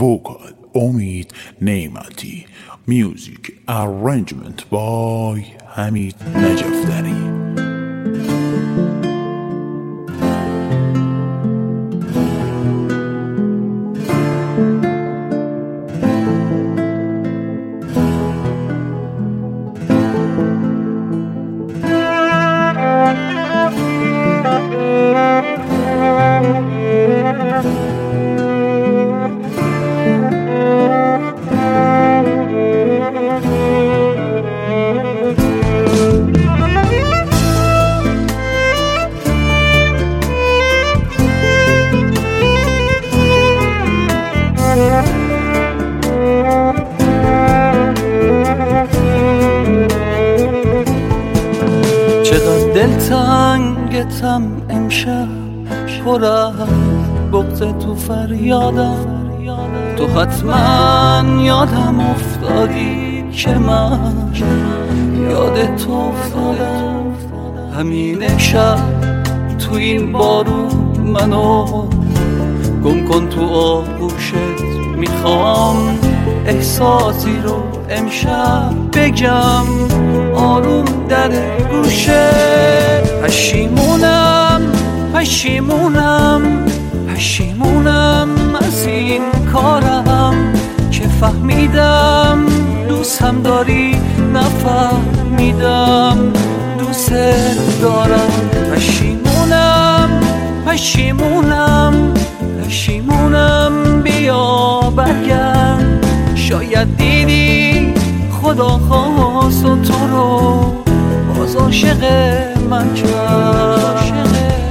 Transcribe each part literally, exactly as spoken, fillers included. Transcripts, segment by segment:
وکال امید نعمتی، میوزیک ارنجمنت بای حمید نجفدری. چقدر دلتنگتم امشب، پر از بغض تو فریادم. تو حتما یادم افتادی که من یاد تو افتادم. همین شب تو این بارون منو گم کن تو آغوشت. میخوام احساسی رو امشب بگم آروم در گوشه. پشیمونم پشیمونم پشیمونم از این کارم که فهمیدم دوستم داری، نفهمیدم دوست دارم. پشیمونم پشیمونم پشیمونم بیا برگرد. شاید دیدی خدا خواست و تو رو باز عاشق من کرد.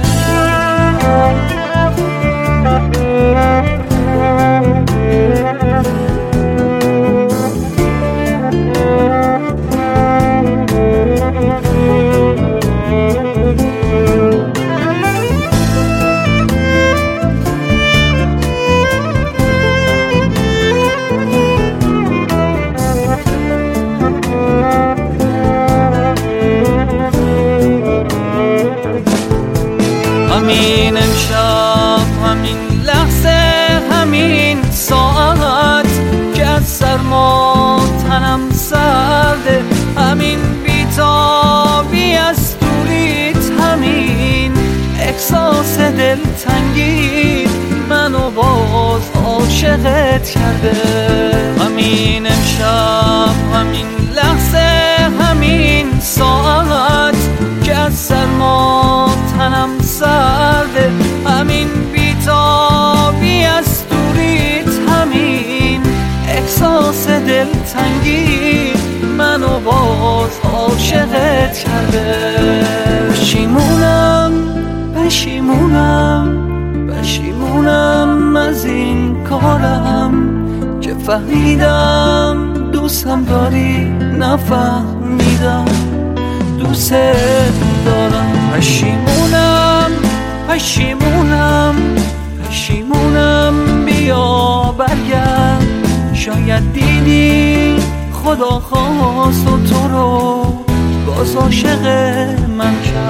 همین امشب، همین لحظه، همین ساعت که از سرما تنم سرده، همین بیتابی از دوریت، همین احساس دلتنگی منو باز عاشقت کرده. همین امشب، همین لحظه، همین ساعت که از سرما تنم سرده، همین بیتابی از دوریت، همین احساس دلتنگی منو باز عاشقت کرده. پشیمونم پشیمونم پشیمونم از این کارم که فهمیدم دوستم داری، نفهمیدم دوست دارم. پشیمونم پشیمونم پشیمونم بیا برگرد. شاید دیدی خدا خواست و تو رو باز عاشق من کرد.